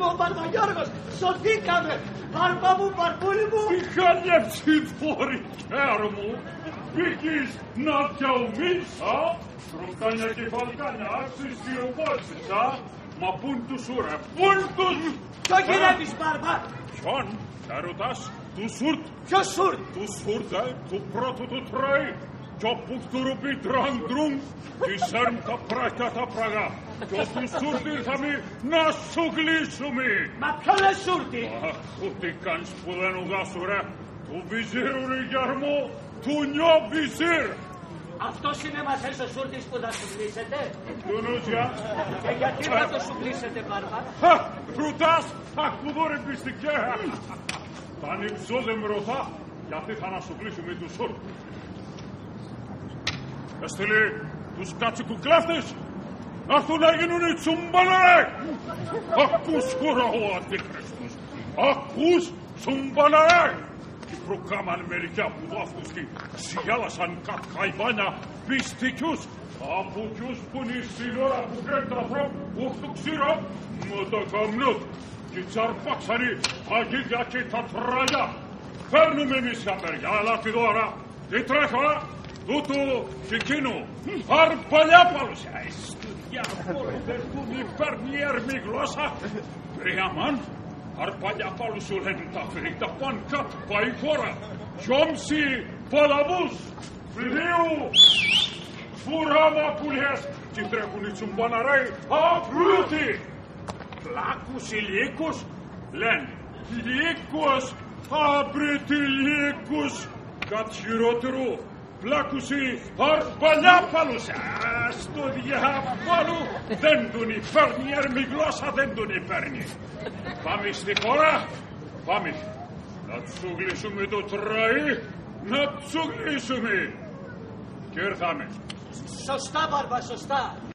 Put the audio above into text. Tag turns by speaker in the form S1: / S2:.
S1: μου, ο Μπαρμπαγιώργος, σωθήκαμε. Μπάρμπα μου, μπαρμπούλη μου.
S2: Είχα λέψει φορικέρ μου. Μπήκες να διαομίσα, φρουτάνια και βαλκάνια, ξεσιοβάσισα. Μα πουν τους ουρε, πουν τους.
S1: Ποιο γυρεύεις, Μπάρμπα?
S2: Ποιον, θα ρωτάς, του σουρτ.
S1: Ποιο σουρτ?
S2: Του σουρτ, του πρώτου του τρέι. Κι όπου του ρουπί τραντρούν, τη σέρν τα πράκια τα πραγά. Κι όπου σουρτ ήρθαμε να σου γλύσουμε.
S1: Μα ποιο λες σουρτι?
S2: Αχ, τι κάνεις που δεν ουδάσου ρε. Του βυζίρου ρε γιαρμό, του νιώ βυζίρ.
S1: Αυτός είναι μας ο σουρτης που θα σου γλύσετε?
S2: Του νουζιά.
S1: Και γιατί θα το σου γλύσετε, Μπάρμπα?
S2: Ρωτάς, αχ που δω ρε πιστικέ. Τα νυψό δεν με ρωτά, γιατί θα να σου γλύσουμε του σουρτ. Έστειλε τους κάτσικουκλάφτες να έρθουν να γίνουν οι τσουμπαναρέ. Ακούς χώρα ο αντίκριστος. Ακούς τσουμπαναρέ. Και προκάμαν μερικά που δάφτους και ξυγέλασαν κατ' χαϊβάνια πιστικιούς. Από ποιους που είναι στην ώρα που κρέμει τα ανθρώπ, όχι το ξέρω, με τα καμνούτ. Και τσαρπάξανε αγίδια και τα τράγια. Φέρνουμε εμείς για παιδιά, αλλά τη δώρα. Τι τρέχα. Τούτο και εκείνο, αρπαλιάπαλος. Στο διάβολο δεν του μη παίρνει έρμη γλώσσα. Ριαμάν, αρπαλιάπαλος σου λένε τα φρύτα παν κάτω πάει χώρα. Γιόμψη παλαβούς, φιδίου, φουράμα πουλιές. Και τρέχουν οι τσουμπαναρέοι απλούτοι. Πλάκους ή λύκους, λένε λύκους, άμπρετοι λύκους. Κατ' χειρότερο. Πλάκουσι αρπαλιάπαλους. Στο διάβολο δεν τον υφέρνει, έρμη γλώσσα δεν τον υφέρνει. Πάμε στη χώρα, πάμε. Να τσουγλίσουμε το τραί, να τσουγλίσουμε. Και ήρθαμε.
S1: Σωστά, Μπάρμπα, σωστά.